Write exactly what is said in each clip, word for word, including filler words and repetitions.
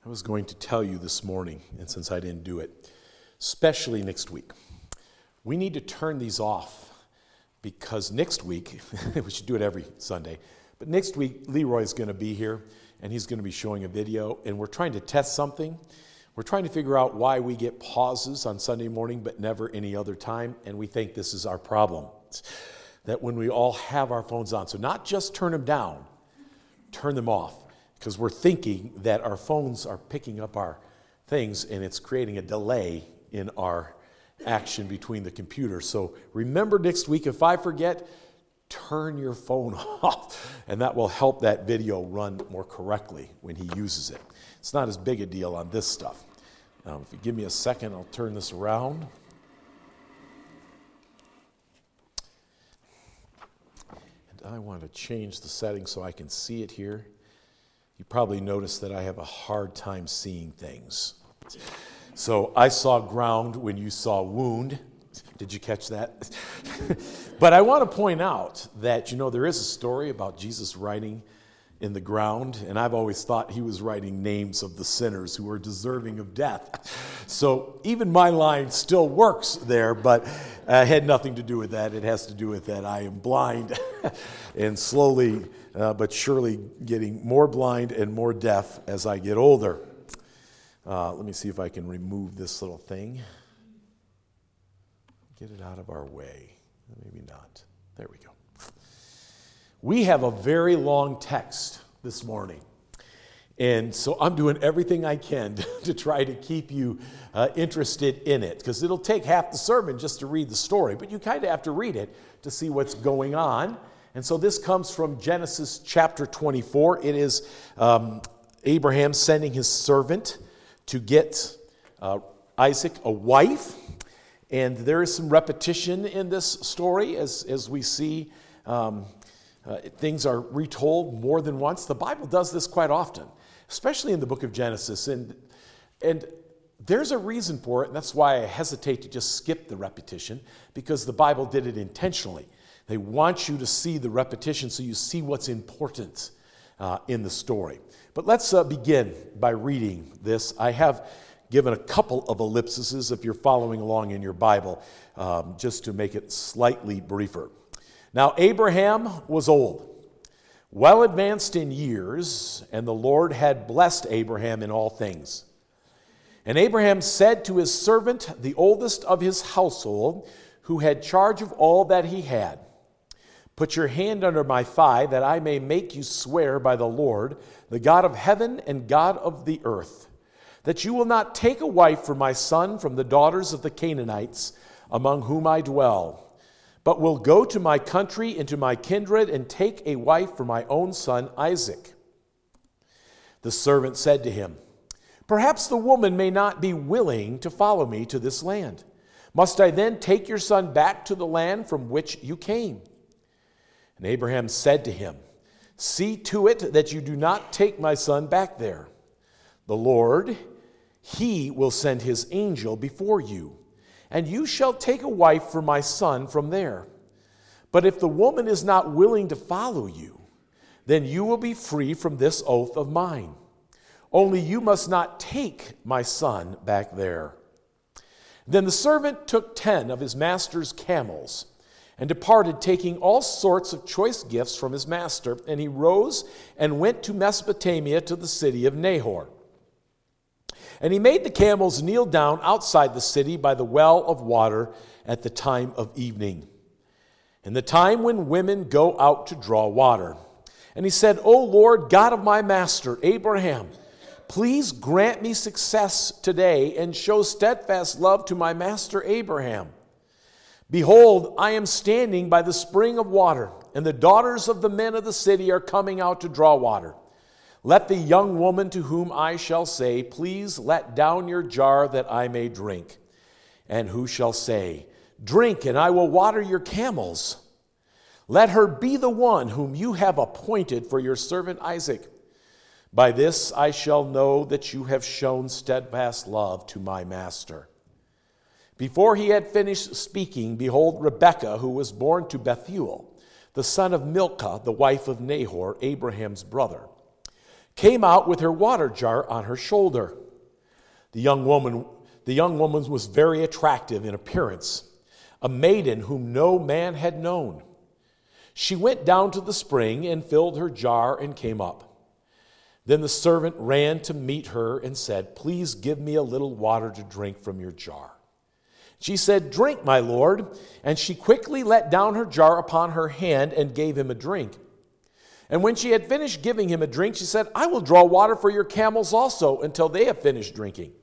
I was going to tell you this morning, and since I didn't do it, especially next week, we need to turn these off because next week, we should do it every Sunday, but next week Leroy's going to be here and he's going to be showing a video, and we're trying to test something. We're trying to figure out why we get pauses on Sunday morning but never any other time, and we think this is our problem, that when we all have our phones on, so not just turn them down, turn them off. Because we're thinking that our phones are picking up our things and it's creating a delay in our action between the computers. So remember next week, if I forget, turn your phone off, and that will help that video run more correctly when he uses it. It's not as big a deal on this stuff. Now, if you give me a second, I'll turn this around. And I want to change the settings so I can see it here. You probably noticed that I have a hard time seeing things. So I saw ground when you saw wound. Did you catch that? But I want to point out that, you know, there is a story about Jesus writing in the ground, and I've always thought he was writing names of the sinners who were deserving of death. So even my line still works there, but uh, it had nothing to do with that. It has to do with that I am blind and slowly uh, but surely getting more blind and more deaf as I get older. Uh, let me see if I can remove this little thing. Get it out of our way. Maybe not. There we go. We have a very long text this morning. And so I'm doing everything I can to try to keep you uh, interested in it, because it'll take half the sermon just to read the story, but you kind of have to read it to see what's going on. And so this comes from Genesis chapter twenty-four. It is um, Abraham sending his servant to get uh, Isaac a wife. And there is some repetition in this story as, as we see um, uh, things are retold more than once. The Bible does this quite often, especially in the book of Genesis. And, and there's a reason for it, and that's why I hesitate to just skip the repetition, because the Bible did it intentionally. They want you to see the repetition so you see what's important uh, in the story. But let's uh, begin by reading this. I have given a couple of ellipses if you're following along in your Bible, um, just to make it slightly briefer. Now Abraham was old, well advanced in years, and the Lord had blessed Abraham in all things. And Abraham said to his servant, the oldest of his household, who had charge of all that he had, "Put your hand under my thigh, that I may make you swear by the Lord, the God of heaven and God of the earth, that you will not take a wife for my son from the daughters of the Canaanites, among whom I dwell, but will go to my country and to my kindred and take a wife for my own son Isaac." The servant said to him, "Perhaps the woman may not be willing to follow me to this land. Must I then take your son back to the land from which you came?" And Abraham said to him, "See to it that you do not take my son back there. The Lord, he will send his angel before you, and you shall take a wife for my son from there. But if the woman is not willing to follow you, then you will be free from this oath of mine. Only you must not take my son back there." Then the servant took ten of his master's camels and departed, taking all sorts of choice gifts from his master. And he rose and went to Mesopotamia, to the city of Nahor. And he made the camels kneel down outside the city by the well of water at the time of evening, in the time when women go out to draw water. And he said, "O Lord, God of my master Abraham, please grant me success today and show steadfast love to my master Abraham. Behold, I am standing by the spring of water, and the daughters of the men of the city are coming out to draw water. Let the young woman to whom I shall say, 'Please let down your jar that I may drink,' and who shall say, 'Drink, and I will water your camels,' let her be the one whom you have appointed for your servant Isaac. By this I shall know that you have shown steadfast love to my master." Before he had finished speaking, behold, Rebekah, who was born to Bethuel, the son of Milcah, the wife of Nahor, Abraham's brother, came out with her water jar on her shoulder. The young woman, the young woman was very attractive in appearance, a maiden whom no man had known. She went down to the spring and filled her jar and came up. Then the servant ran to meet her and said, "Please give me a little water to drink from your jar." She said, "Drink, my lord." And she quickly let down her jar upon her hand and gave him a drink. And when she had finished giving him a drink, she said, "I will draw water for your camels also until they have finished drinking."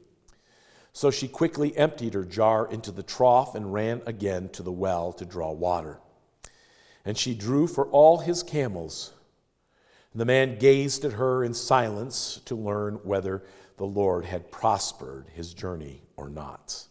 So she quickly emptied her jar into the trough and ran again to the well to draw water. And she drew for all his camels. The man gazed at her in silence to learn whether the Lord had prospered his journey or not.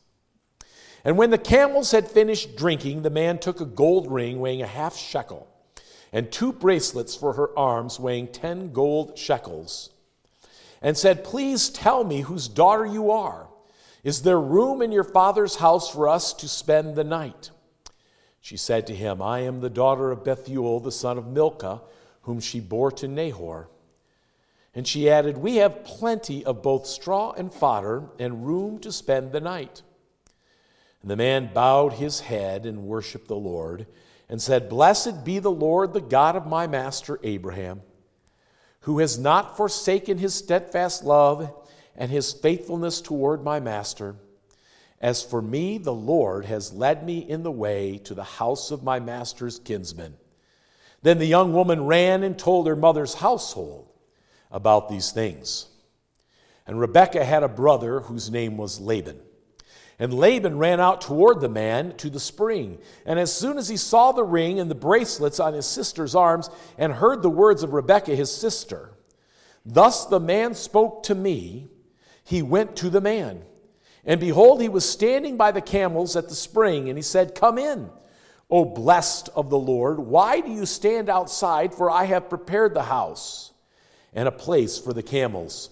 And when the camels had finished drinking, the man took a gold ring weighing a half shekel and two bracelets for her arms weighing ten gold shekels, and said, "Please tell me whose daughter you are. Is there room in your father's house for us to spend the night?" She said to him, "I am the daughter of Bethuel, the son of Milcah, whom she bore to Nahor." And she added, "We have plenty of both straw and fodder and room to spend the night." And the man bowed his head and worshiped the Lord and said, "Blessed be the Lord, the God of my master Abraham, who has not forsaken his steadfast love and his faithfulness toward my master. As for me, the Lord has led me in the way to the house of my master's kinsman." Then the young woman ran and told her mother's household about these things. And Rebekah had a brother whose name was Laban. And Laban ran out toward the man to the spring. And as soon as he saw the ring and the bracelets on his sister's arms and heard the words of Rebekah his sister, "Thus the man spoke to me," he went to the man. And behold, he was standing by the camels at the spring, and he said, "Come in, O blessed of the Lord. Why do you stand outside? For I have prepared the house and a place for the camels."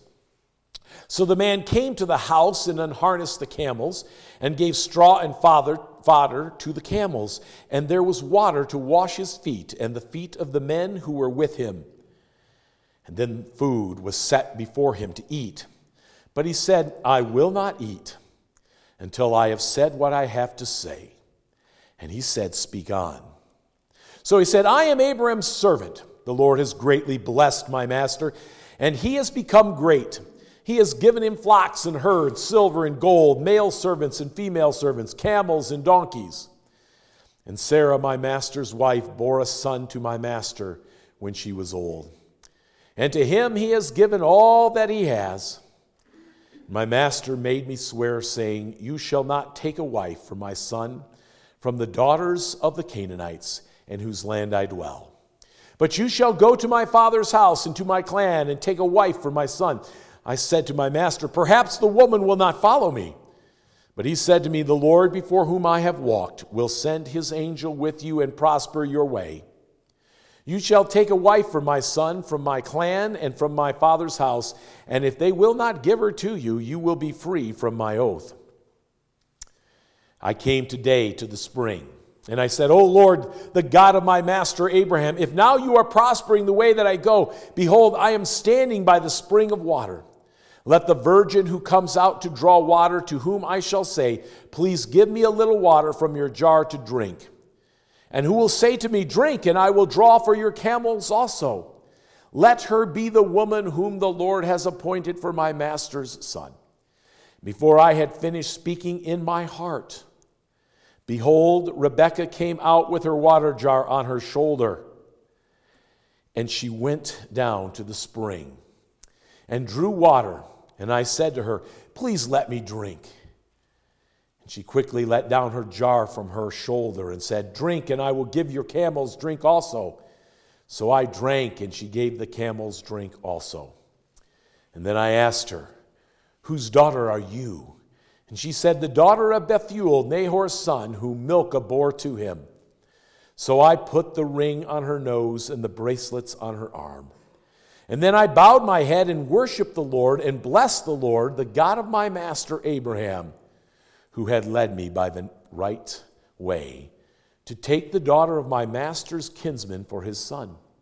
So the man came to the house and unharnessed the camels and gave straw and fodder, fodder to the camels. And there was water to wash his feet and the feet of the men who were with him. And then food was set before him to eat. But he said, "I will not eat until I have said what I have to say." And he said, "Speak on." So he said, "I am Abraham's servant. The Lord has greatly blessed my master, and he has become great. He has given him flocks and herds, silver and gold, male servants and female servants, camels and donkeys. And Sarah, my master's wife, bore a son to my master when she was old. And to him he has given all that he has. My master made me swear, saying, 'You shall not take a wife for my son from the daughters of the Canaanites, in whose land I dwell. But you shall go to my father's house and to my clan and take a wife for my son.' I said to my master, 'Perhaps the woman will not follow me.' But he said to me, 'The Lord before whom I have walked will send his angel with you and prosper your way. You shall take a wife for my son from my clan and from my father's house, and if they will not give her to you, you will be free from my oath.' I came today to the spring, and I said, 'O Lord, the God of my master Abraham, if now you are prospering the way that I go, behold, I am standing by the spring of water. Let the virgin who comes out to draw water, to whom I shall say, "Please give me a little water from your jar to drink," and who will say to me, "Drink, and I will draw for your camels also," let her be the woman whom the Lord has appointed for my master's son." Before I had finished speaking in my heart, behold, Rebekah came out with her water jar on her shoulder, and she went down to the spring and drew water. And I said to her, "Please let me drink." And she quickly let down her jar from her shoulder and said, "Drink, and I will give your camels drink also." So I drank, and she gave the camels drink also. And then I asked her, "Whose daughter are you?" And she said, "The daughter of Bethuel, Nahor's son, whom Milcah bore to him." So I put the ring on her nose and the bracelets on her arm. And then I bowed my head and worshiped the Lord and blessed the Lord, the God of my master Abraham, who had led me by the right way to take the daughter of my master's kinsman for his son.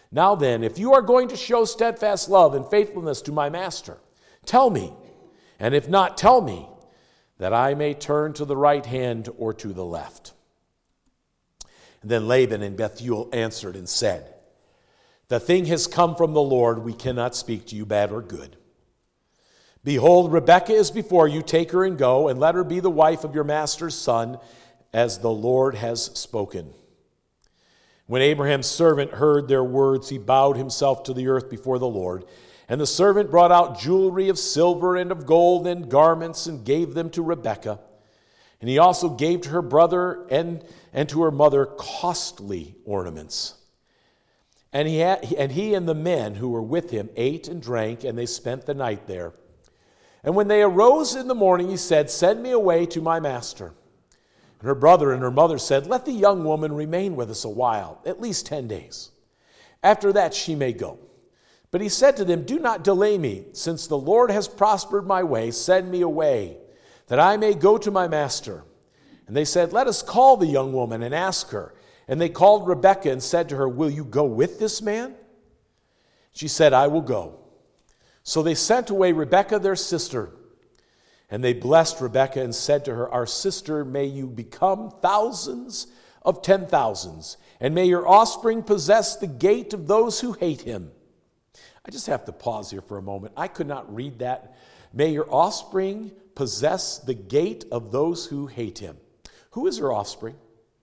Now then, if you are going to show steadfast love and faithfulness to my master, tell me, and if not, tell me, that I may turn to the right hand or to the left. And then Laban and Bethuel answered and said, the thing has come from the Lord. We cannot speak to you bad or good. Behold, Rebekah is before you. Take her and go, and let her be the wife of your master's son, as the Lord has spoken. When Abraham's servant heard their words, he bowed himself to the earth before the Lord. And the servant brought out jewelry of silver and of gold and garments and gave them to Rebekah. And he also gave to her brother and, and to her mother costly ornaments. And he, had, and he and the men who were with him ate and drank, and they spent the night there. And when they arose in the morning, he said, send me away to my master. And her brother and her mother said, let the young woman remain with us a while, at least ten days. After that she may go. But he said to them, do not delay me, since the Lord has prospered my way. Send me away, that I may go to my master. And they said, let us call the young woman and ask her. And they called Rebekah and said to her, will you go with this man? She said, I will go. So they sent away Rebekah their sister. And they blessed Rebekah and said to her, our sister, may you become thousands of ten thousands, and may your offspring possess the gate of those who hate him. I just have to pause here for a moment. I could not read that. May your offspring possess the gate of those who hate him. Who is her offspring?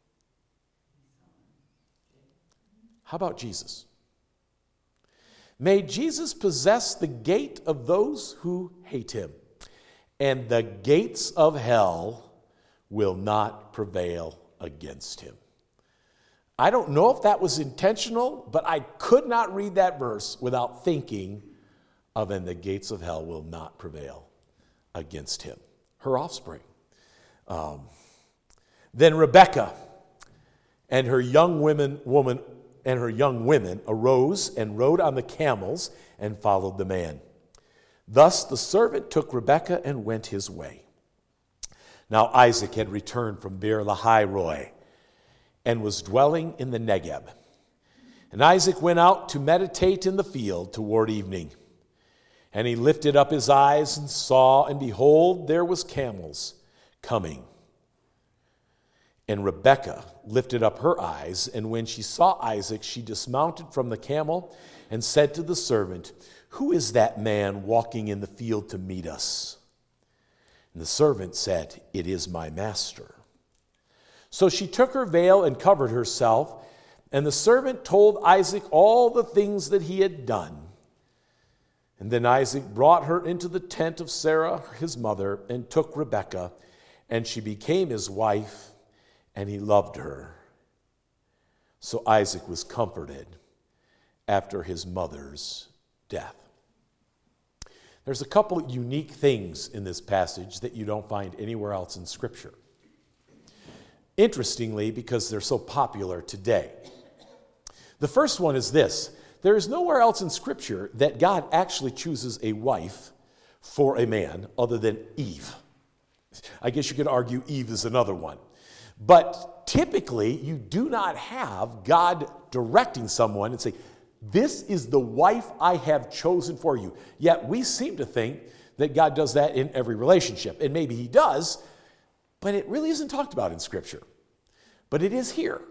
How about Jesus? May Jesus possess the gate of those who hate him, and the gates of hell will not prevail against him. I don't know if that was intentional, but I could not read that verse without thinking of, and the gates of hell will not prevail against him. Her offspring. Um, then Rebekah and her young women, woman and her young women arose and rode on the camels and followed the man. Thus the servant took Rebekah and went his way. Now Isaac had returned from Beer-lahai-roi and was dwelling in the Negeb. And Isaac went out to meditate in the field toward evening. And he lifted up his eyes and saw, and behold, there was camels coming. And Rebekah lifted up her eyes, and when she saw Isaac, she dismounted from the camel and said to the servant, who is that man walking in the field to meet us? And the servant said, it is my master. So she took her veil and covered herself, and the servant told Isaac all the things that he had done. And then Isaac brought her into the tent of Sarah, his mother, and took Rebekah, and she became his wife, and he loved her. So Isaac was comforted after his mother's death. There's a couple of unique things in this passage that you don't find anywhere else in Scripture. Interestingly, because they're so popular today. The first one is this. There is nowhere else in Scripture that God actually chooses a wife for a man other than Eve. I guess you could argue Eve is another one. But typically, you do not have God directing someone and say, this is the wife I have chosen for you. Yet we seem to think that God does that in every relationship. And maybe he does, but it really isn't talked about in Scripture. But it is here.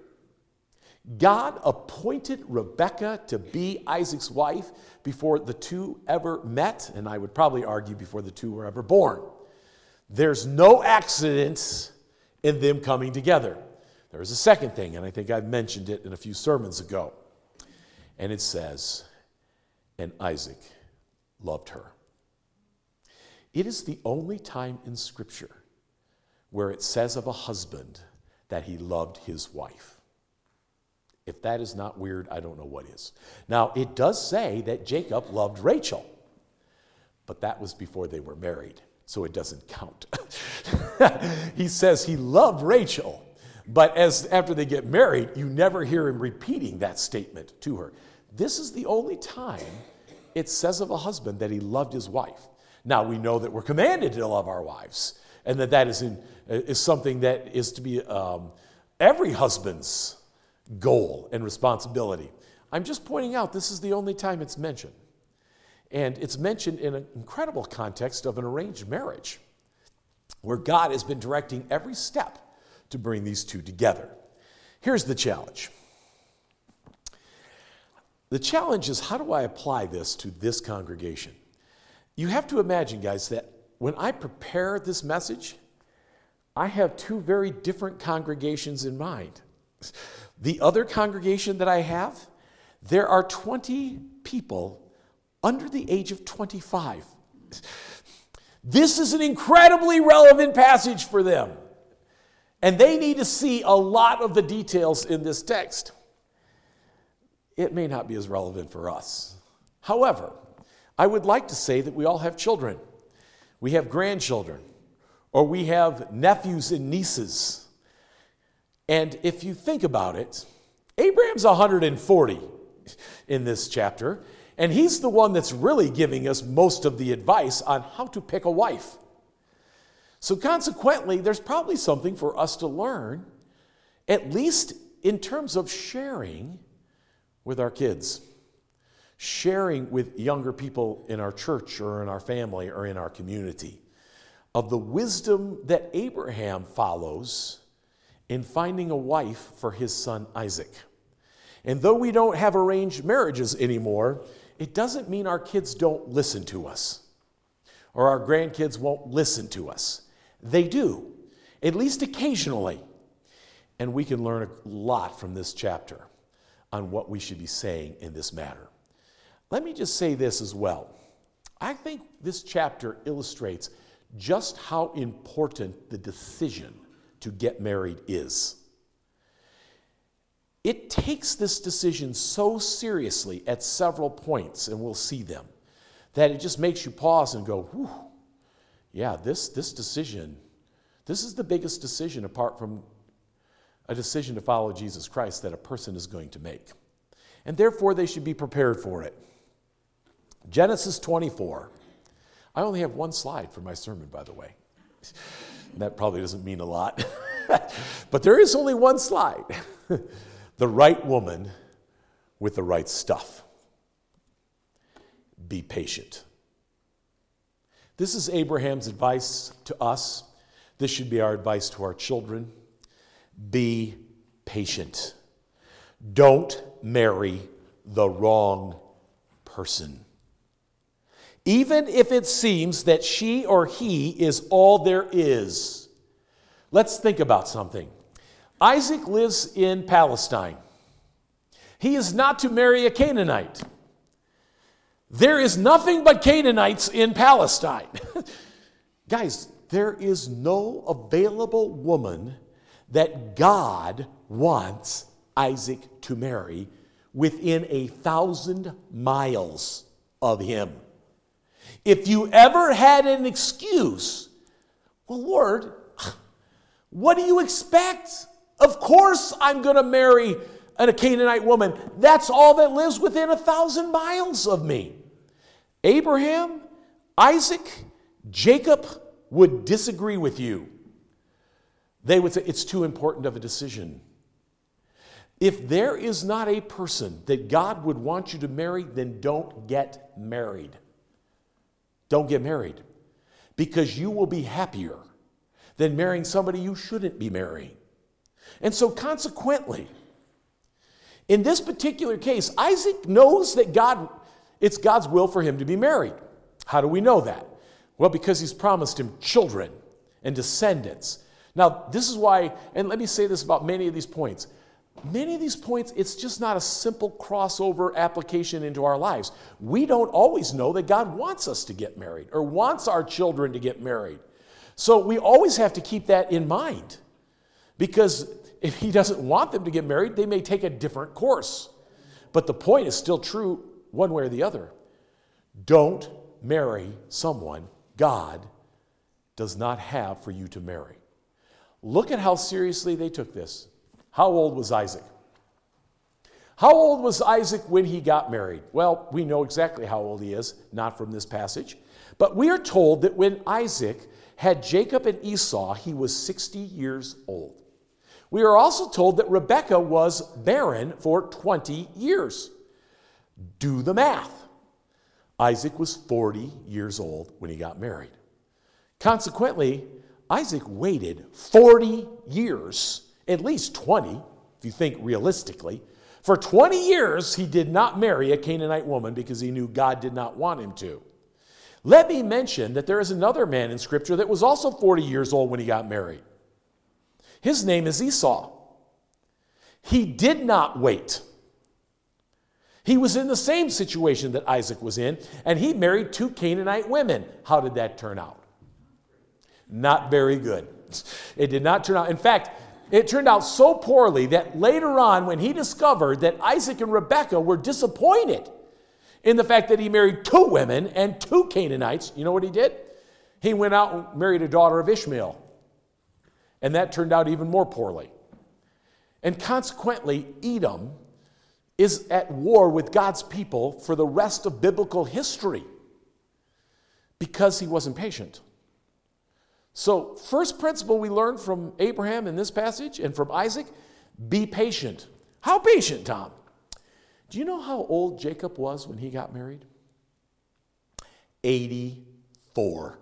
God appointed Rebekah to be Isaac's wife before the two ever met, and I would probably argue before the two were ever born. There's no accidents in them coming together. There's a second thing, and I think I've mentioned it in a few sermons ago. And it says, and Isaac loved her. It is the only time in Scripture where it says of a husband that he loved his wife. If that is not weird, I don't know what is. Now, it does say that Jacob loved Rachel, but that was before they were married, so it doesn't count. He says he loved Rachel, but as after they get married, you never hear him repeating that statement to her. This is the only time it says of a husband that he loved his wife. Now, we know that we're commanded to love our wives, and that that is, in, is something that is to be um, every husband's goal and responsibility. I'm just pointing out this is the only time it's mentioned. And it's mentioned in an incredible context of an arranged marriage, where God has been directing every step to bring these two together. Here's the challenge. The challenge is, how do I apply this to this congregation? You have to imagine, guys, that when I prepare this message, I have two very different congregations in mind. The other congregation that I have, there are twenty people under the age of twenty-five. This is an incredibly relevant passage for them. And they need to see a lot of the details in this text. It may not be as relevant for us. However, I would like to say that we all have children. We have grandchildren, or we have nephews and nieces. And if you think about it, Abraham's one hundred forty in this chapter, and he's the one that's really giving us most of the advice on how to pick a wife. So consequently, there's probably something for us to learn, at least in terms of sharing with our kids, sharing with younger people in our church or in our family or in our community, of the wisdom that Abraham follows in finding a wife for his son Isaac. And though we don't have arranged marriages anymore, it doesn't mean our kids don't listen to us or our grandkids won't listen to us. They do, at least occasionally. And we can learn a lot from this chapter on what we should be saying in this matter. Let me just say this as well. I think this chapter illustrates just how important the decision to get married is. It takes this decision so seriously at several points, and we'll see them, that it just makes you pause and go, whew, yeah, this, this decision, this is the biggest decision apart from a decision to follow Jesus Christ that a person is going to make. And therefore, they should be prepared for it. Genesis twenty-four. I only have one slide for my sermon, by the way. That probably doesn't mean a lot. But there is only one slide. The right woman with the right stuff. Be patient. This is Abraham's advice to us. This should be our advice to our children. Be patient. Don't marry the wrong person. Even if it seems that she or he is all there is. Let's think about something. Isaac lives in Palestine. He is not to marry a Canaanite. There is nothing but Canaanites in Palestine. Guys, there is no available woman that God wants Isaac to marry within a thousand miles of him. If you ever had an excuse, well, Lord, what do you expect? Of course I'm going to marry a Canaanite woman. That's all that lives within a thousand miles of me. Abraham, Isaac, Jacob would disagree with you. They would say it's too important of a decision. If there is not a person that God would want you to marry, then don't get married. Don't get married. Because you will be happier than marrying somebody you shouldn't be marrying. And so consequently, in this particular case, Isaac knows that God, it's God's will for him to be married. How do we know that? Well, because he's promised him children and descendants. Now, this is why, and let me say this about many of these points. Many of these points, it's just not a simple crossover application into our lives. We don't always know that God wants us to get married or wants our children to get married. So we always have to keep that in mind. Because if he doesn't want them to get married, they may take a different course. But the point is still true one way or the other. Don't marry someone God does not have for you to marry. Look at how seriously they took this. How old was Isaac? How old was Isaac when he got married? Well, we know exactly how old he is, not from this passage. But we are told that when Isaac had Jacob and Esau, he was sixty years old. We are also told that Rebekah was barren for twenty years. Do the math. Isaac was forty years old when he got married. Consequently, Isaac waited forty years, at least twenty, if you think realistically. For twenty years, he did not marry a Canaanite woman because he knew God did not want him to. Let me mention that there is another man in Scripture that was also forty years old when he got married. His name is Esau. He did not wait. He was in the same situation that Isaac was in, and he married two Canaanite women. How did that turn out? Not very good. It did not turn out. In fact, it turned out so poorly that later on, when he discovered that Isaac and Rebekah were disappointed in the fact that he married two women and two Canaanites, you know what he did? He went out and married a daughter of Ishmael. And that turned out even more poorly. And consequently, Edom is at war with God's people for the rest of biblical history because he wasn't patient. So, first principle we learn from Abraham in this passage and from Isaac, be patient. How patient, Tom? Do you know how old Jacob was when he got married? eighty-four.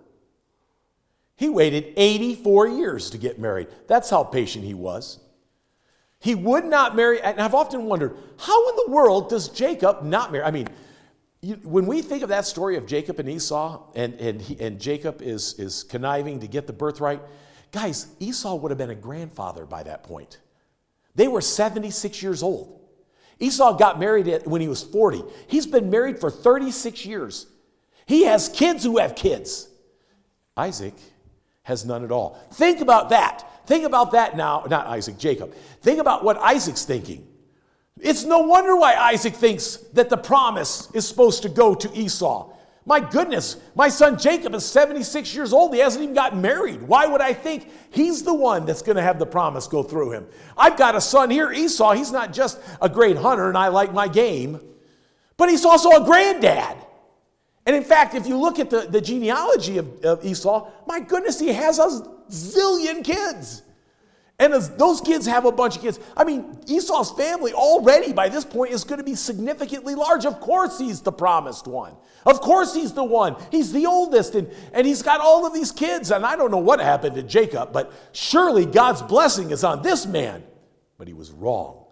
He waited eighty-four years to get married. That's how patient he was. He would not marry, and I've often wondered, how in the world does Jacob not marry? I mean, you, when we think of that story of Jacob and Esau, and, and, he, and Jacob is, is conniving to get the birthright, guys, Esau would have been a grandfather by that point. They were seventy-six years old. Esau got married at, when he was forty. He's been married for thirty-six years. He has kids who have kids. Isaac has none at all. Think about that. Think about that now, not Isaac, Jacob. Think about what Isaac's thinking. It's no wonder why Isaac thinks that the promise is supposed to go to Esau. My goodness, my son Jacob is seventy-six years old. He hasn't even gotten married. Why would I think he's the one that's going to have the promise go through him? I've got a son here, Esau. He's not just a great hunter and I like my game, but he's also a granddad. And in fact, if you look at the, the genealogy of, of Esau, my goodness, he has a zillion kids. And as those kids have a bunch of kids. I mean, Esau's family already by this point is going to be significantly large. Of course he's the promised one. Of course he's the one. He's the oldest, and, and he's got all of these kids. And I don't know what happened to Jacob, but surely God's blessing is on this man. But he was wrong.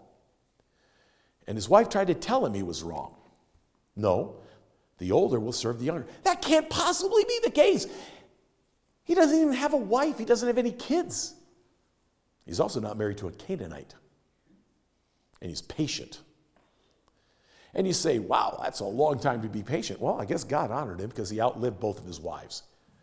And his wife tried to tell him he was wrong. No, the older will serve the younger. That can't possibly be the case. He doesn't even have a wife. He doesn't have any kids. He's also not married to a Canaanite. And he's patient. And you say, wow, that's a long time to be patient. Well, I guess God honored him because he outlived both of his wives.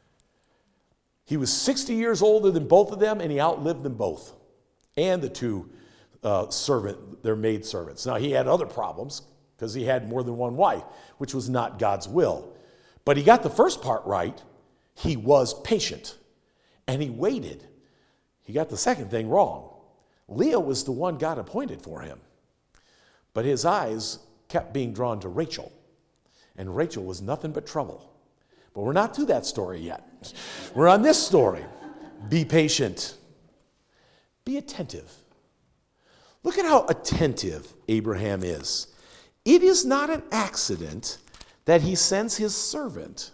He was sixty years older than both of them, and he outlived them both. And the two uh, servant, their maid servants. Now, he had other problems because he had more than one wife, which was not God's will. But he got the first part right. He was patient. And he waited. He got the second thing wrong. Leah was the one God appointed for him. But his eyes kept being drawn to Rachel. And Rachel was nothing but trouble. But we're not to that story yet. We're on this story. Be patient. Be attentive. Look at how attentive Abraham is. It is not an accident that he sends his servant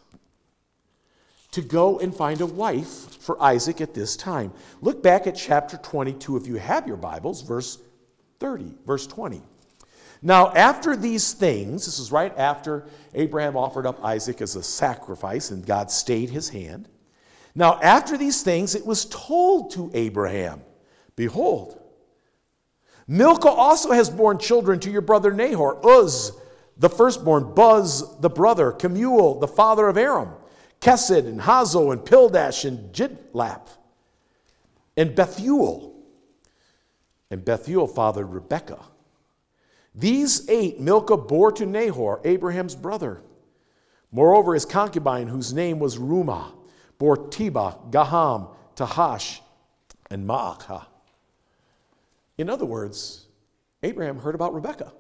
to go and find a wife for Isaac at this time. Look back at chapter twenty-two, if you have your Bibles, verse thirty, verse twenty. Now, after these things, this is right after Abraham offered up Isaac as a sacrifice and God stayed his hand. Now, after these things, it was told to Abraham, behold, Milcah also has borne children to your brother Nahor, Uz, the firstborn, Buz, the brother, Kemuel, the father of Aram, Kesed, and Hazo, and Pildash, and Jidlaph, and Bethuel. And Bethuel fathered Rebekah. These eight Milcah bore to Nahor, Abraham's brother. Moreover, his concubine, whose name was Rumah, bore Tebah, Gaham, Tahash, and Maacah. In other words, Abraham heard about Rebekah.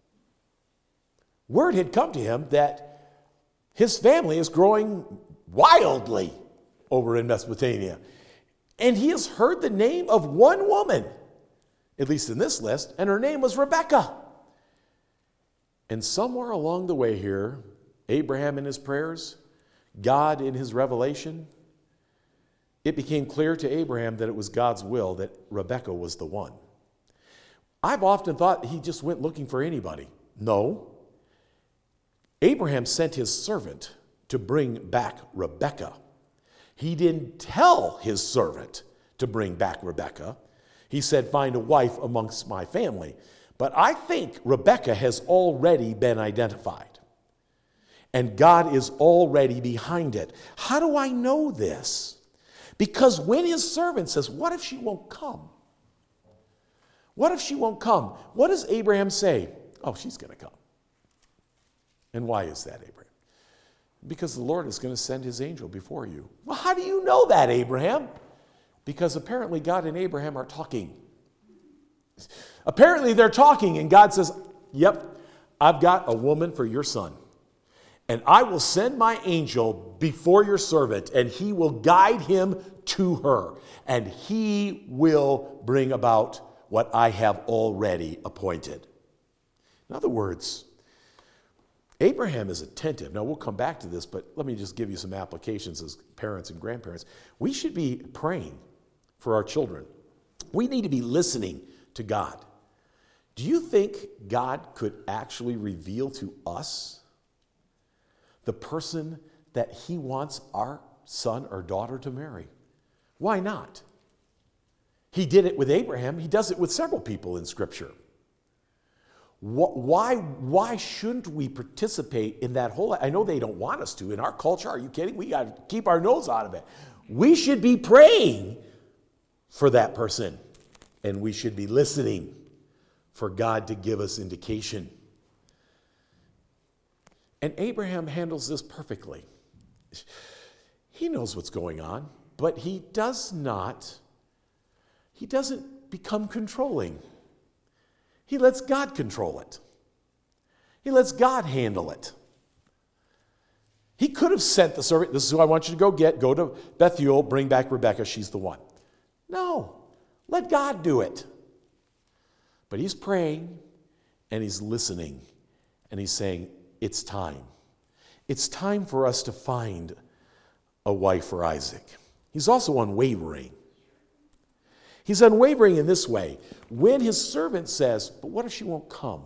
Word had come to him that his family is growing wildly over in Mesopotamia. And he has heard the name of one woman, at least in this list, and her name was Rebekah. And somewhere along the way here, Abraham in his prayers, God in his revelation, it became clear to Abraham that it was God's will that Rebekah was the one. I've often thought he just went looking for anybody. No. Abraham sent his servant to bring back Rebekah. He didn't tell his servant to bring back Rebekah. He said, find a wife amongst my family. But I think Rebekah has already been identified. And God is already behind it. How do I know this? Because when his servant says, what if she won't come? What if she won't come? What does Abraham say? Oh, she's going to come. And why is that, Abraham? Because the Lord is going to send his angel before you. Well, how do you know that, Abraham? Because apparently God and Abraham are talking. Apparently they're talking, and God says, yep, I've got a woman for your son. And I will send my angel before your servant, and he will guide him to her. And he will bring about what I have already appointed. In other words, Abraham is attentive. Now, we'll come back to this, but let me just give you some applications as parents and grandparents. We should be praying for our children. We need to be listening to God. Do you think God could actually reveal to us the person that he wants our son or daughter to marry? Why not? He did it with Abraham. He does it with several people in Scripture. Why, why shouldn't we participate in that whole... I know they don't want us to. In our culture, are you kidding? We got to keep our nose out of it. We should be praying for that person. And we should be listening for God to give us indication. And Abraham handles this perfectly. He knows what's going on, but he does not, he doesn't become controlling. He lets God control it. He lets God handle it. He could have sent the servant, this is who I want you to go get, go to Bethuel, bring back Rebekah, she's the one. No, let God do it. But he's praying and he's listening and he's saying, it's time. It's time for us to find a wife for Isaac. He's also unwavering. He's unwavering in this way. When his servant says, but what if she won't come?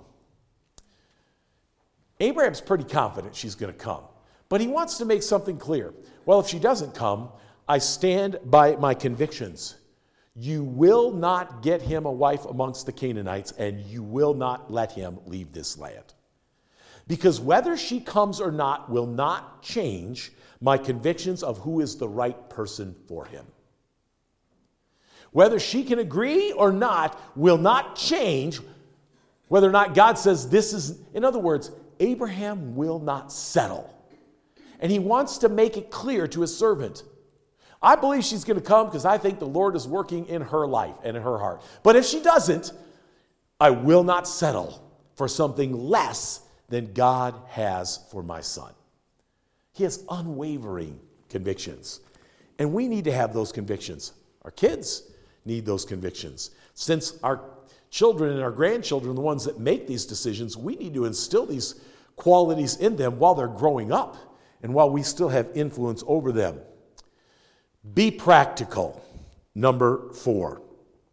Abraham's pretty confident she's going to come. But he wants to make something clear. Well, if she doesn't come, I stand by my convictions. You will not get him a wife amongst the Canaanites, and you will not let him leave this land. Because whether she comes or not will not change my convictions of who is the right person for him. Whether she can agree or not will not change whether or not God says this is, in other words, Abraham will not settle. And he wants to make it clear to his servant. I believe she's going to come because I think the Lord is working in her life and in her heart. But if she doesn't, I will not settle for something less than God has for my son. He has unwavering convictions. And we need to have those convictions. Our kids need those convictions. Since our children and our grandchildren are the ones that make these decisions, we need to instill these qualities in them while they're growing up and while we still have influence over them. Be practical. Number four.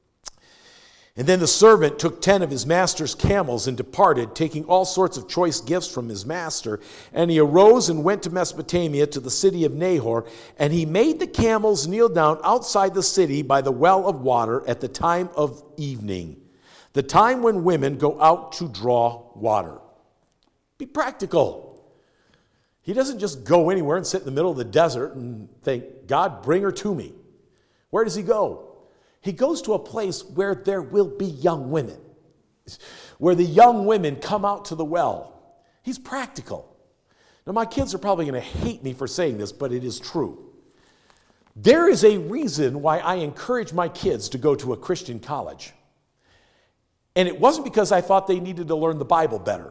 And then the servant took ten of his master's camels and departed, taking all sorts of choice gifts from his master. And he arose and went to Mesopotamia, to the city of Nahor. And he made the camels kneel down outside the city by the well of water at the time of evening, the time when women go out to draw water. Be practical. He doesn't just go anywhere and sit in the middle of the desert and think, God, bring her to me. Where does he go? He goes to a place where there will be young women, where the young women come out to the well. He's practical. Now, my kids are probably going to hate me for saying this, but it is true. There is a reason why I encourage my kids to go to a Christian college. And it wasn't because I thought they needed to learn the Bible better.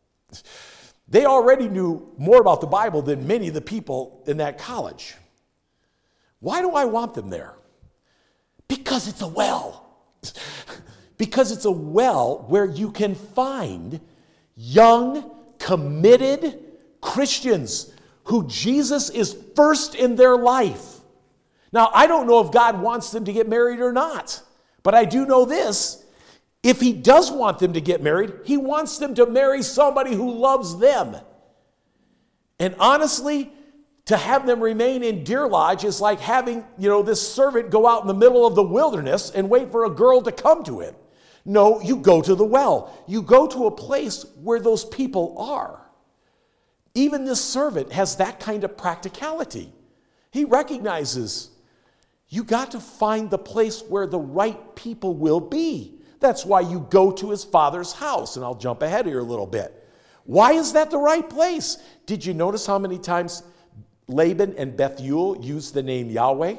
They already knew more about the Bible than many of the people in that college. Why do I want them there? Because it's a well. Because it's a well where you can find young, committed Christians who Jesus is first in their life. Now, I don't know if God wants them to get married or not, but I do know this. If he does want them to get married, he wants them to marry somebody who loves them. And honestly, to have them remain in Deer Lodge is like having, you know, this servant go out in the middle of the wilderness and wait for a girl to come to him. No, you go to the well. You go to a place where those people are. Even this servant has that kind of practicality. He recognizes you got to find the place where the right people will be. That's why you go to his father's house. And I'll jump ahead here a little bit. Why is that the right place? Did you notice how many times Laban and Bethuel used the name Yahweh?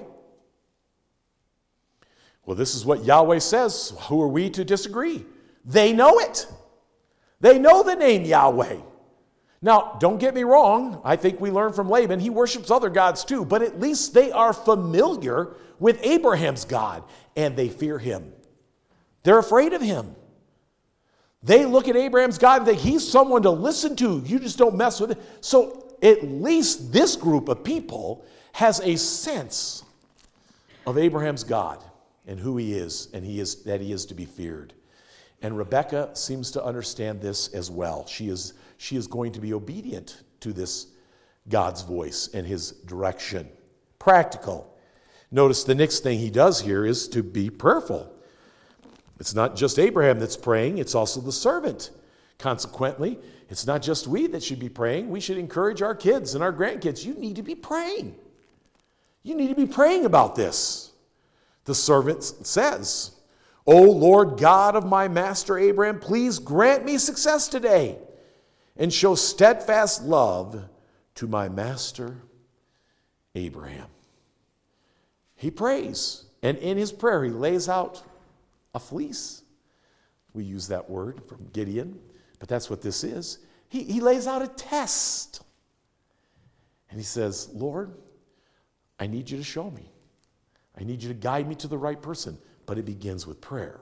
Well, this is what Yahweh says. Who are we to disagree? They know it. They know the name Yahweh. Now, don't get me wrong. I think we learn from Laban. He worships other gods too, but at least they are familiar with Abraham's God, and they fear him. They're afraid of him. They look at Abraham's God and think he's someone to listen to. You just don't mess with it. So at least this group of people has a sense of Abraham's God and who he is, and he is that he is to be feared. And Rebekah seems to understand this as well. She is, she is going to be obedient to this God's voice and his direction. Practical. Notice the next thing he does here is to be prayerful. It's not just Abraham that's praying, it's also the servant. Consequently, it's not just we that should be praying. We should encourage our kids and our grandkids. You need to be praying. You need to be praying about this. The servant says, O Lord God of my master Abraham, please grant me success today and show steadfast love to my master Abraham. He prays, and in his prayer he lays out a fleece. We use that word from Gideon, but that's what this is. He, he lays out a test. And he says, Lord, I need you to show me. I need you to guide me to the right person. But it begins with prayer.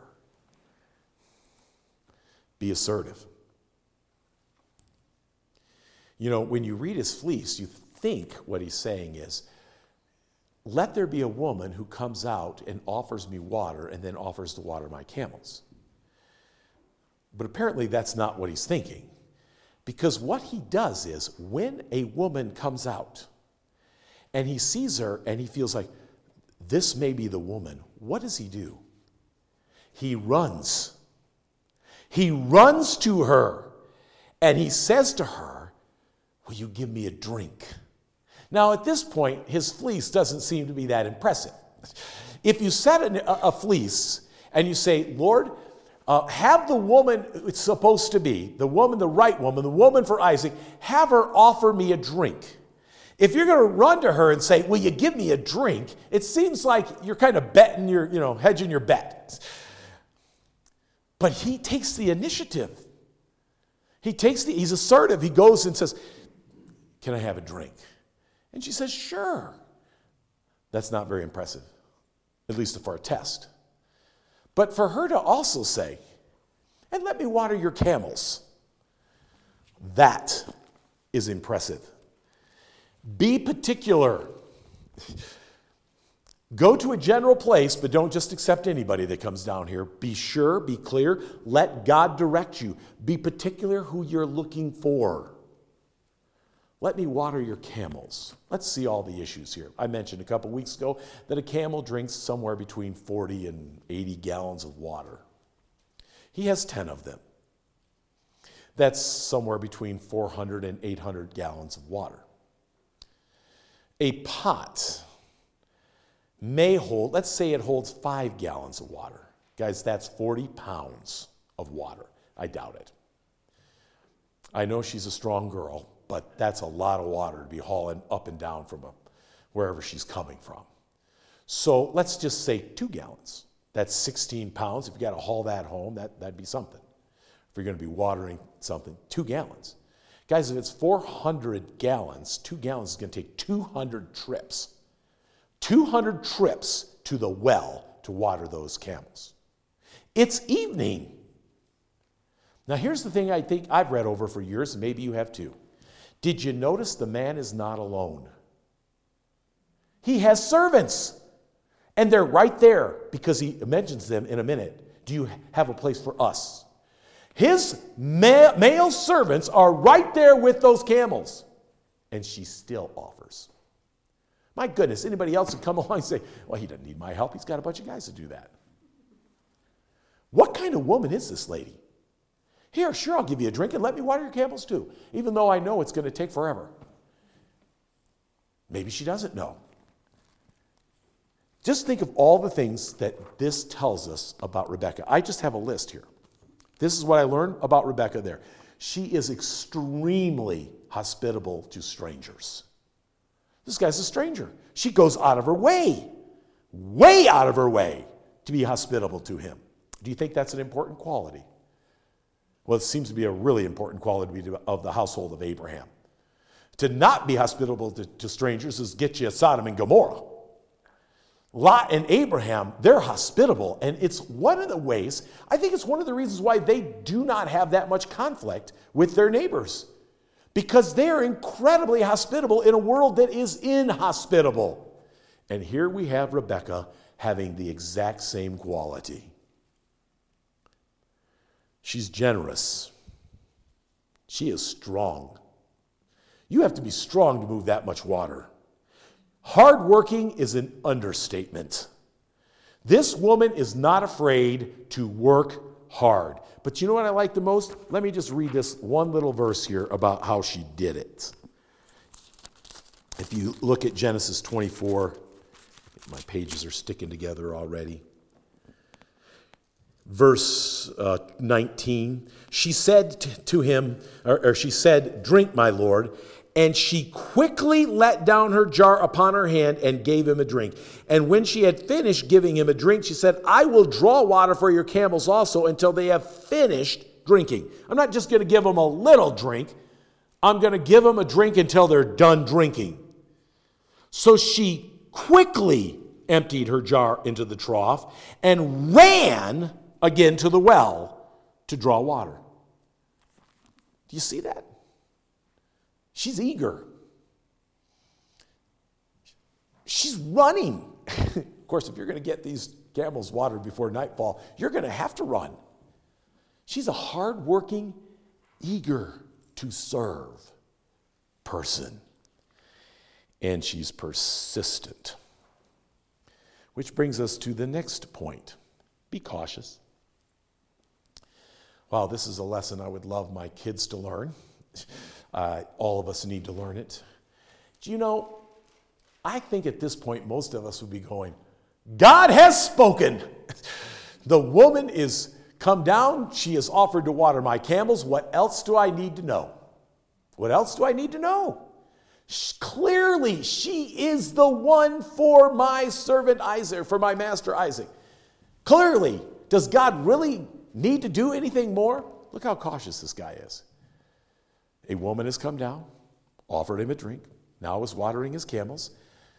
Be assertive. You know, when you read his fleece, you think what he's saying is, let there be a woman who comes out and offers me water and then offers to water my camels. But apparently that's not what he's thinking. Because what he does is when a woman comes out and he sees her and he feels like this may be the woman, what does he do? He runs. He runs to her and he says to her, will you give me a drink? Now, at this point, his fleece doesn't seem to be that impressive. If you set a, a fleece and you say, Lord, uh, have the woman it's supposed to be, the woman, the right woman, the woman for Isaac, have her offer me a drink. If you're going to run to her and say, will you give me a drink? It seems like you're kind of betting your, you know, hedging your bet. But he takes the initiative. He takes the, he's assertive. He goes and says, can I have a drink? And she says, sure. That's not very impressive, at least for a test. But for her to also say, and let me water your camels, that is impressive. Be particular. Go to a general place, but don't just accept anybody that comes down here. Be sure, be clear. Let God direct you. Be particular who you're looking for. Let me water your camels. Let's see all the issues here. I mentioned a couple weeks ago that a camel drinks somewhere between forty and eighty gallons of water. He has ten of them. That's somewhere between four hundred and eight hundred gallons of water. A pot may hold, let's say it holds five gallons of water. Guys, that's forty pounds of water. I doubt it. I know she's a strong girl, but that's a lot of water to be hauling up and down from a, wherever she's coming from. So let's just say two gallons. That's sixteen pounds. If you got to haul that home, that, that'd be something. If you're going to be watering something, two gallons. Guys, if it's four hundred gallons, two gallons is going to take two hundred trips. two hundred trips to the well to water those camels. It's evening. Now, here's the thing I think I've read over for years, and maybe you have too. Did you notice the man is not alone? He has servants, and they're right there because he mentions them in a minute. Do you have a place for us? His ma- male servants are right there with those camels, and she still offers. My goodness, anybody else would come along and say, well, he doesn't need my help. He's got a bunch of guys to do that. What kind of woman is this lady? Here, sure, I'll give you a drink and let me water your camels too, even though I know it's going to take forever. Maybe she doesn't know. Just think of all the things that this tells us about Rebekah. I just have a list here. This is what I learned about Rebekah there. She is extremely hospitable to strangers. This guy's a stranger. She goes out of her way, way out of her way to be hospitable to him. Do you think that's an important quality? Well, it seems to be a really important quality of the household of Abraham. To not be hospitable to, to strangers is get you a Sodom and Gomorrah. Lot and Abraham, they're hospitable, and it's one of the ways, I think it's one of the reasons why they do not have that much conflict with their neighbors, because they are incredibly hospitable in a world that is inhospitable. And here we have Rebekah having the exact same quality. She's generous. She is strong. You have to be strong to move that much water. Hardworking is an understatement. This woman is not afraid to work hard. But you know what I like the most? Let me just read this one little verse here about how she did it. If you look at Genesis twenty-four, my pages are sticking together already. Verse uh, nineteen, she said to him, or, or she said, "Drink, my lord." And she quickly let down her jar upon her hand and gave him a drink. And when she had finished giving him a drink, she said, "I will draw water for your camels also until they have finished drinking." I'm not just going to give them a little drink. I'm going to give them a drink until they're done drinking. So she quickly emptied her jar into the trough and ran again to the well to draw water. Do you see that? She's eager. She's running. Of course, if you're going to get these camels watered before nightfall, you're going to have to run. She's a hardworking, eager to serve person. And she's persistent. Which brings us to the next point. Be cautious. Wow, this is a lesson I would love my kids to learn. Uh, all of us need to learn it. Do you know, I think at this point, most of us would be going, God has spoken. The woman is come down. She has offered to water my camels. What else do I need to know? What else do I need to know? Clearly, she is the one for my servant Isaac, for my master Isaac. Clearly, does God really need to do anything more? Look how cautious this guy is. A woman has come down, offered him a drink, now is watering his camels.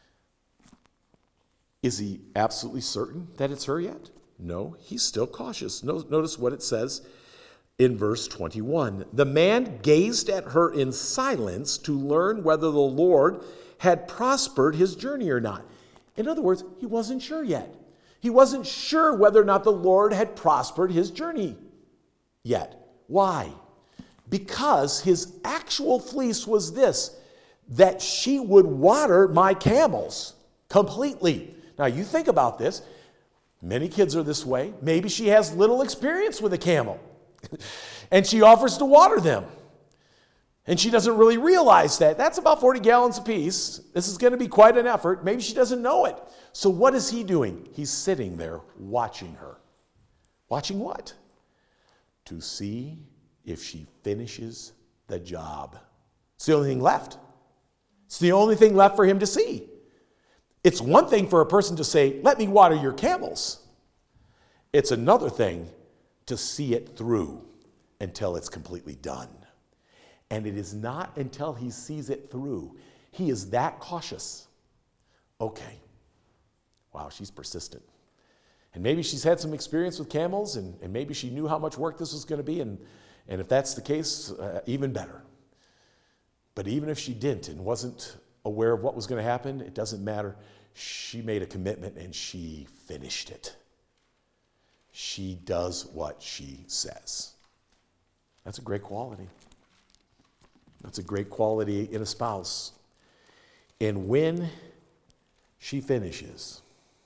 Is he absolutely certain that it's her yet? No, he's still cautious. Notice what it says in verse twenty-one. The man gazed at her in silence to learn whether the Lord had prospered his journey or not. In other words, he wasn't sure yet. He wasn't sure whether or not the Lord had prospered his journey yet. Why? Because his actual fleece was this, that she would water my camels completely. Now you think about this. Many kids are this way. Maybe she has little experience with a camel. And she offers to water them. And she doesn't really realize that. That's about forty gallons apiece. This is going to be quite an effort. Maybe she doesn't know it. So what is he doing? He's sitting there watching her. Watching what? To see if she finishes the job. It's the only thing left. It's the only thing left for him to see. It's one thing for a person to say, "Let me water your camels." It's another thing to see it through until it's completely done. And it is not until he sees it through. He is that cautious. Okay. Wow, she's persistent. And maybe she's had some experience with camels, and, and maybe she knew how much work this was going to be, and, And if that's the case, uh, even better. But even if she didn't and wasn't aware of what was going to happen, it doesn't matter. She made a commitment and she finished it. She does what she says. That's a great quality. That's a great quality in a spouse. And when she finishes,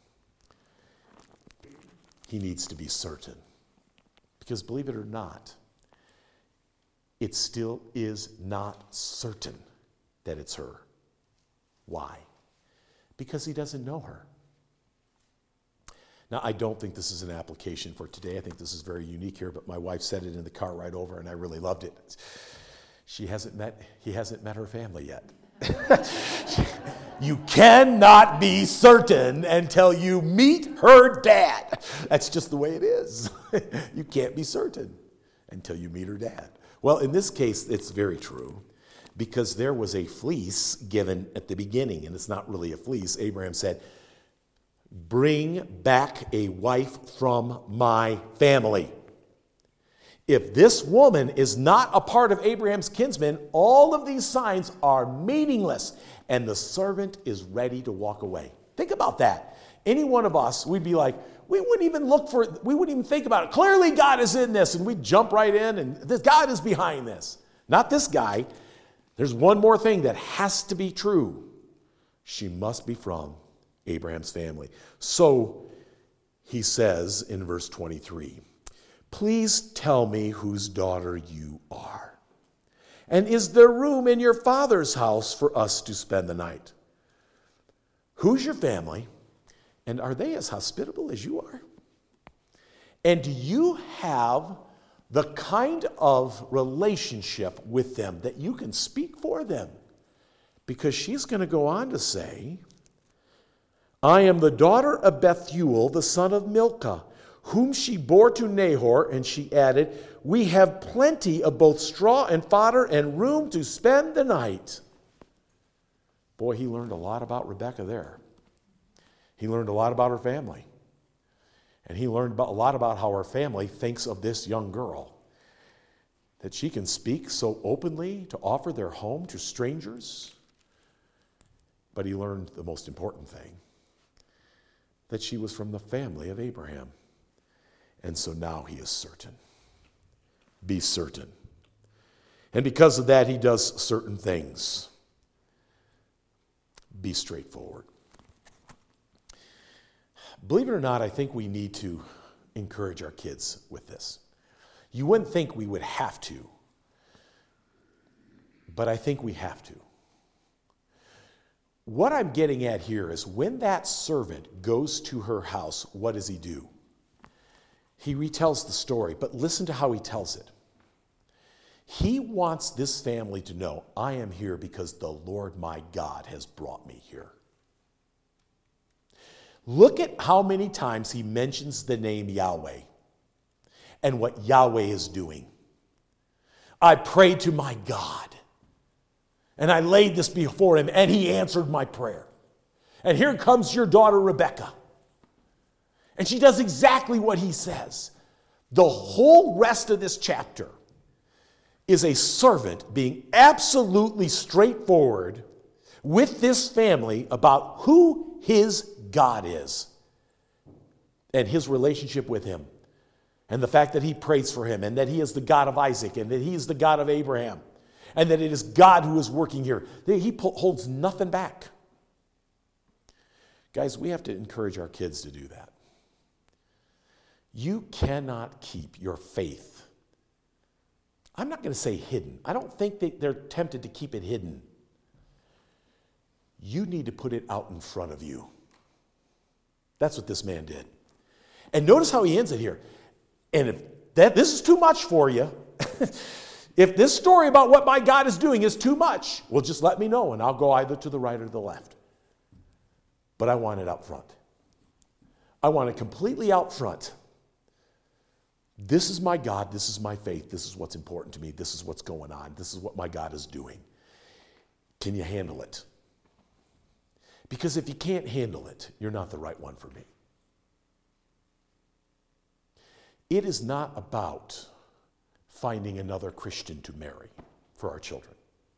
he needs to be certain. Because believe it or not, it still is not certain that it's her. Why? Because he doesn't know her. Now, I don't think this is an application for today. I think this is very unique here, but my wife said it in the car ride over, and I really loved it. She hasn't met, he hasn't met her family yet. You cannot be certain until you meet her dad. That's just the way it is. You can't be certain until you meet her dad. Well, in this case, it's very true, because there was a fleece given at the beginning, and it's not really a fleece. Abraham said, bring back a wife from my family. If this woman is not a part of Abraham's kinsmen, all of these signs are meaningless, and the servant is ready to walk away. Think about that. Any one of us, we'd be like, we wouldn't even look for it. We wouldn't even think about it. Clearly God is in this, and we'd jump right in, and this, God is behind this. Not this guy. There's one more thing that has to be true. She must be from Abraham's family. So he says in verse twenty-three, please tell me whose daughter you are. And is there room in your father's house for us to spend the night? Who's your family? And are they as hospitable as you are? And do you have the kind of relationship with them that you can speak for them? Because she's going to go on to say, I am the daughter of Bethuel, the son of Milcah, whom she bore to Nahor, and she added, we have plenty of both straw and fodder and room to spend the night. Boy, he learned a lot about Rebekah there. He learned a lot about her family. And he learned about, a lot about how her family thinks of this young girl. That she can speak so openly to offer their home to strangers. But he learned the most important thing. That she was from the family of Abraham. And so now he is certain. Be certain. And because of that, he does certain things. Be straightforward. Believe it or not, I think we need to encourage our kids with this. You wouldn't think we would have to, but I think we have to. What I'm getting at here is when that servant goes to her house, what does he do? He retells the story, but listen to how he tells it. He wants this family to know, I am here because the Lord my God has brought me here. Look at how many times he mentions the name Yahweh and what Yahweh is doing. I prayed to my God, and I laid this before him, and he answered my prayer. And here comes your daughter Rebekah. And she does exactly what he says. The whole rest of this chapter is a servant being absolutely straightforward with this family about who his God is and his relationship with him and the fact that he prays for him and that he is the God of Isaac and that he is the God of Abraham and that it is God who is working here. He holds nothing back. Guys, we have to encourage our kids to do that. You cannot keep your faith. I'm not going to say hidden. I don't think that they're tempted to keep it hidden. You need to put it out in front of you. That's what this man did. And notice how he ends it here. And if that this is too much for you, if this story about what my God is doing is too much, well, just let me know and I'll go either to the right or the left. But I want it up front. I want it completely out front. This is my God. This is my faith. This is what's important to me. This is what's going on. This is what my God is doing. Can you handle it? Because if you can't handle it, you're not the right one for me. It is not about finding another Christian to marry for our children.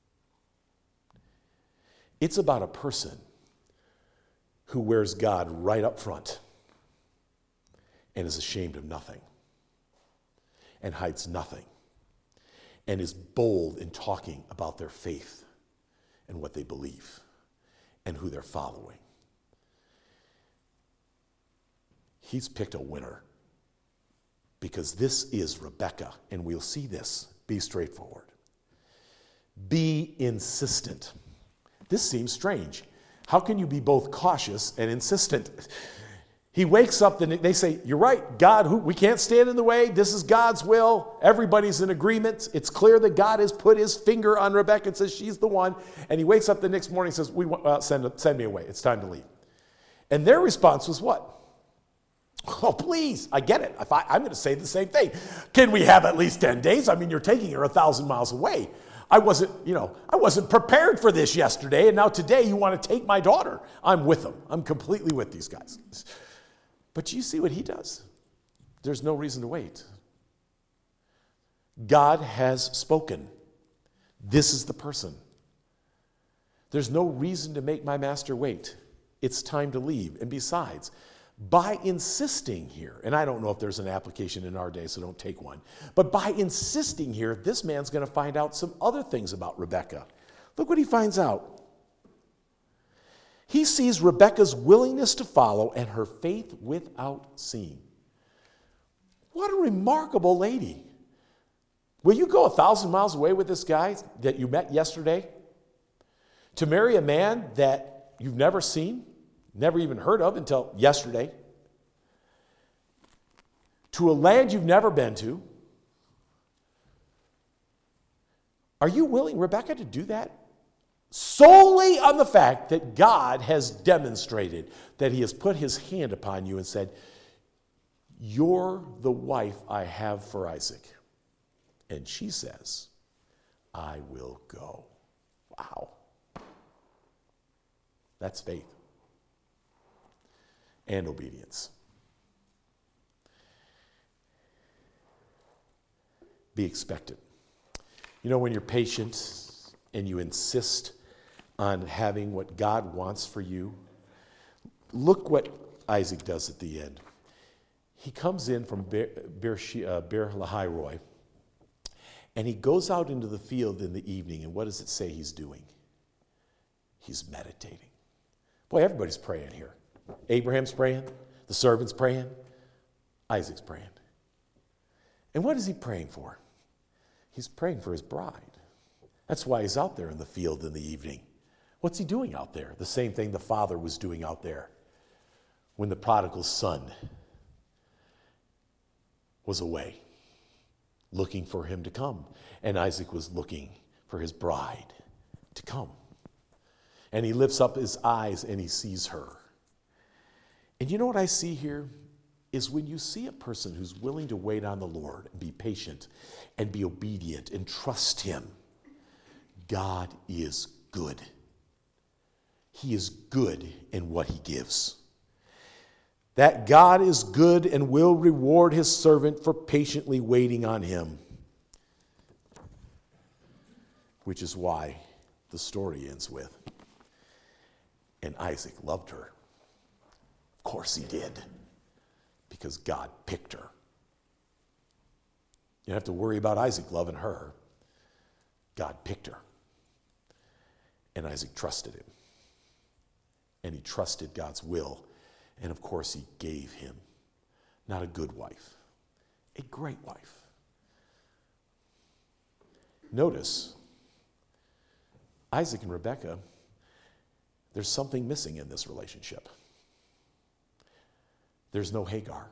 It's about a person who wears God right up front and is ashamed of nothing and hides nothing and is bold in talking about their faith and what they believe and who they're following. He's picked a winner because this is Rebecca, and we'll see this. Be straightforward. Be insistent. This seems strange. How can you be both cautious and insistent? He wakes up and they say, you're right, God, who, we can't stand in the way. This is God's will. Everybody's in agreement. It's clear that God has put his finger on Rebecca and says she's the one. And he wakes up the next morning and says, we want, uh, send, send me away. It's time to leave. And their response was what? Oh, please, I get it. If I, I'm going to say the same thing. Can we have at least ten days? I mean, you're taking her a thousand miles away. I wasn't, you know, I wasn't prepared for this yesterday, and now today you want to take my daughter. I'm with them. I'm completely with these guys. But you see what he does? There's no reason to wait. God has spoken. This is the person. There's no reason to make my master wait. It's time to leave. And besides, by insisting here, and I don't know if there's an application in our day, so don't take one, but by insisting here, this man's going to find out some other things about Rebecca. Look what he finds out. He sees Rebecca's willingness to follow and her faith without seeing. What a remarkable lady. Will you go a thousand miles away with this guy that you met yesterday to marry a man that you've never seen? Never even heard of until yesterday, to a land you've never been to? Are you willing, Rebecca, to do that? Solely on the fact that God has demonstrated that he has put his hand upon you and said, you're the wife I have for Isaac. And she says, I will go. Wow. That's faith. And obedience. Be expectant. You know, when you're patient and you insist on having what God wants for you, look what Isaac does at the end. He comes in from Beer, Beer, uh, Beer Lahai-Roi, and he goes out into the field in the evening, and what does it say he's doing? He's meditating. Boy, everybody's praying here. Abraham's praying, the servant's praying, Isaac's praying. And what is he praying for? He's praying for his bride. That's why he's out there in the field in the evening. What's he doing out there? The same thing the father was doing out there when the prodigal son was away, looking for him to come. And Isaac was looking for his bride to come. And he lifts up his eyes and he sees her. And you know what I see here is when you see a person who's willing to wait on the Lord and be patient and be obedient and trust him, God is good. He is good in what he gives. That God is good and will reward his servant for patiently waiting on him. Which is why the story ends with, and Isaac loved her. Of course he did, because God picked her. You don't have to worry about Isaac loving her. God picked her. And Isaac trusted him. And he trusted God's will. And of course he gave him not a good wife, a great wife. Notice, Isaac and Rebekah, there's something missing in this relationship. There's no Hagar.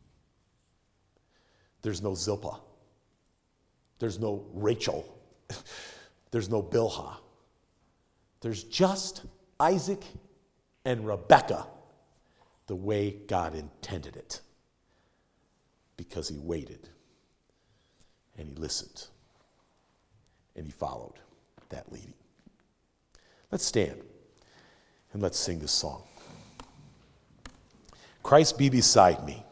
There's no Zilpah. There's no Rachel. There's no Bilhah. There's just Isaac and Rebekah the way God intended it. Because he waited and he listened and he followed that leading. Let's stand and let's sing this song. Christ be beside me,